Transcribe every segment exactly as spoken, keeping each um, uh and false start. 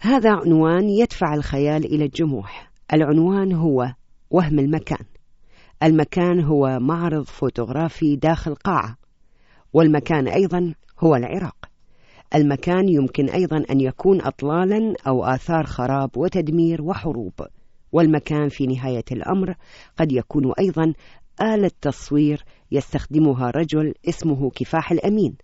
هذا عنوان يدفع الخيال إلى الجموح. العنوان هو وهم المكان. المكان هو معرض فوتوغرافي داخل قاعة، والمكان أيضا هو العراق. المكان يمكن أيضا أن يكون أطلالا أو آثار خراب وتدمير وحروب، والمكان في نهاية الأمر قد يكون أيضا آلة تصوير يستخدمها رجل اسمه كفاح الأمين.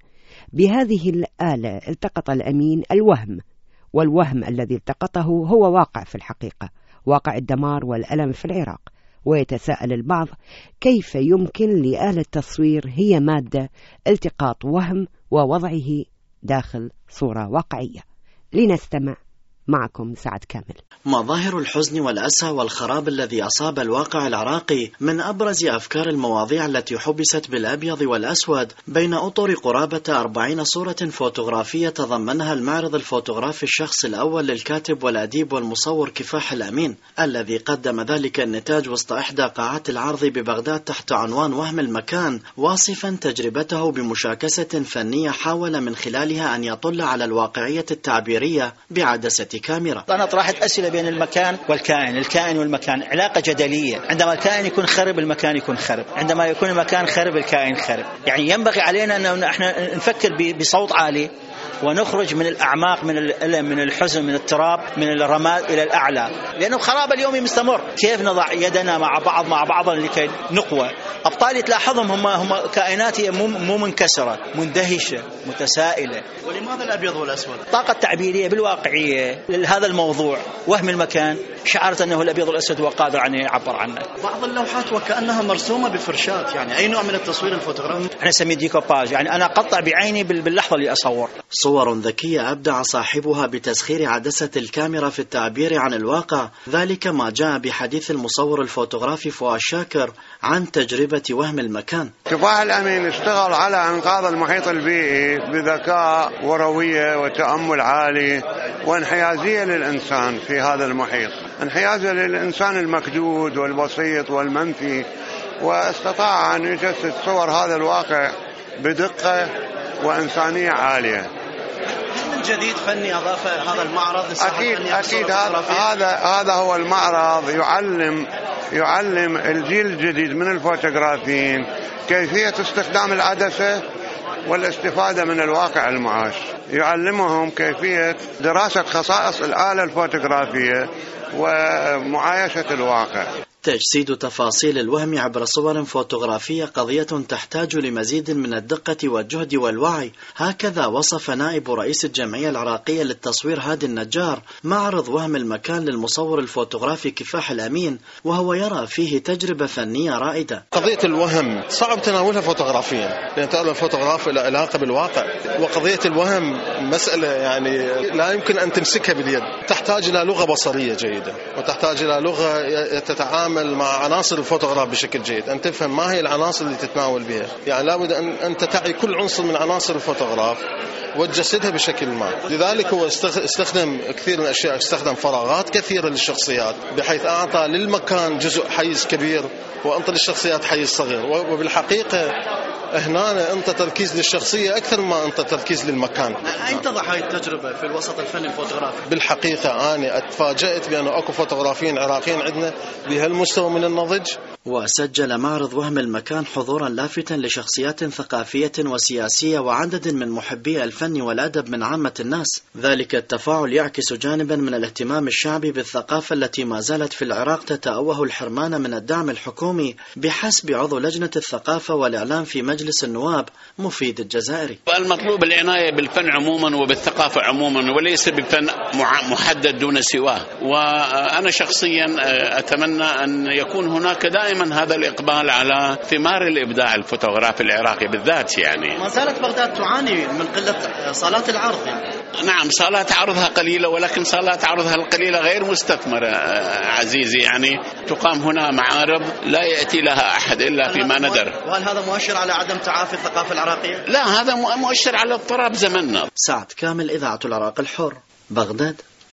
بهذه الآلة التقط الأمين الوهم، والوهم الذي التقطه هو واقع في الحقيقة، واقع الدمار والألم في العراق. ويتساءل البعض كيف يمكن لآلة تصوير هي مادة التقاط وهم ووضعه داخل صورة واقعية. لنستمع معكم سعد كامل. مظاهر الحزن والأسى والخراب الذي أصاب الواقع العراقي من أبرز أفكار المواضيع التي حبست بالأبيض والأسود بين أطر قرابة أربعين صورة فوتوغرافية تضمنها المعرض الفوتوغرافي الشخص الأول للكاتب والأديب والمصور كفاح الأمين، الذي قدم ذلك النتاج وسط إحدى قاعات العرض ببغداد تحت عنوان وهم المكان، واصفا تجربته بمشاكسة فنية حاول من خلالها أن يطل على الواقعية التعبيرية بعدسة كاميرا. أنا طرحت أسئلة بين المكان والكائن، الكائن والمكان علاقة جدلية. عندما الكائن يكون خرب المكان يكون خرب، عندما يكون المكان خرب الكائن خرب. يعني ينبغي علينا أن احنا نفكر بصوت عالي ونخرج من الأعماق، من الألم، من الحزن، من التراب، من الرماد إلى الأعلى، لأنه خراب اليوم مستمر. كيف نضع يدنا مع بعض مع بعض لكي نقوى؟ أبطالي تلاحظهم هم هم كائنات مو مو منكسرة، مندهشة، متسائلة. ولماذا الأبيض والأسود؟ طاقة تعبيرية بالواقعية لهذا الموضوع وهم المكان. شعرت أنه الأبيض والأسود هو قادر أن يعبر عنه. بعض اللوحات وكأنها مرسومة بفرشات، يعني أي نوع من التصوير الفوتوغرافي؟ احنا نسميه ديكوباج، يعني أنا أقطع بعيني باللحظة اللي أصور. صور ذكية أبدع صاحبها بتسخير عدسة الكاميرا في التعبير عن الواقع، ذلك ما جاء بحديث المصور الفوتوغرافي فؤاد شاكر عن تجربة وهم المكان. كفاح الأمين اشتغل على إنقاذ المحيط البيئي بذكاء وروية وتأمل عالي وانحيازية للإنسان في هذا المحيط، انحيازه للإنسان المكدود والبسيط والمنفي، واستطاع أن يجسد صور هذا الواقع بدقة وإنسانية عالية. جديد فني أضاف هذا المعرض؟ أكيد أكيد هذا هذا هو المعرض يعلم يعلم الجيل الجديد من الفوتوغرافيين كيفية استخدام العدسة والاستفادة من الواقع المعاش، يعلمهم كيفية دراسة خصائص الآلة الفوتوغرافية ومعايشة الواقع. تجسيد تفاصيل الوهم عبر صور فوتوغرافية قضية تحتاج لمزيد من الدقة والجهد والوعي، هكذا وصف نائب رئيس الجمعية العراقية للتصوير هادي النجار معرض وهم المكان للمصور الفوتوغرافي كفاح الأمين، وهو يرى فيه تجربة فنية رائدة. قضية الوهم صعب تناولها فوتوغرافيا، لأن تعلم الفوتوغراف له علاقة بالواقع، وقضية الوهم مسألة يعني لا يمكن أن تمسكها باليد، تحتاج إلى لغة بصرية جيدة، وتحتاج إلى لغة تتعامل مع عناصر الفوتوغراف بشكل جيد، أن تفهم ما هي العناصر اللي تتناول بها، يعني لابد أن أنت تعي كل عنصر من عناصر الفوتوغراف وتجسدها بشكل ما. لذلك هو استخدم كثير من الأشياء، استخدم فراغات كثيرة للشخصيات بحيث أعطى للمكان جزء حيز كبير وأنطى للشخصيات حيز صغير، وبالحقيقة هنا أنت تركيز للشخصية أكثر ما أنت تركيز للمكان. أين تضع هذه التجربة في الوسط الفني الفوتوغرافي؟ بالحقيقة أنا اتفاجأت بأنه أكو فوتوغرافيين عراقيين عندنا بهالمستوى من النضج. وسجل معرض وهم المكان حضورا لافتا لشخصيات ثقافية وسياسية وعدد من محبي الفن والأدب من عامة الناس. ذلك التفاعل يعكس جانبا من الاهتمام الشعبي بالثقافة التي ما زالت في العراق تتأوه الحرمان من الدعم الحكومي بحسب عضو لجنة الثقافة والإعلام في مجلس النواب مفيد الجزائري. المطلوب العناية بالفن عموما وبالثقافة عموما، وليس بفن محدد دون سواه. وأنا شخصيا أتمنى أن يكون هناك دائما هذا الإقبال على ثمار الإبداع الفوتوغرافي العراقي بالذات. يعني ما زالت بغداد تعاني من قلة صالات العرض. يعني. نعم، صالات عرضها قليلة، ولكن صالات عرضها القليلة غير مستثمرة عزيزي. يعني تقام هنا معارض لا يأتي لها أحد إلا فيما ندر. وهل هذا مؤشر على عدم تعافي الثقافة العراقية؟ لا، هذا مؤشر على اضطراب زمننا. سعد كامل، إذاعة العراق الحر، بغداد.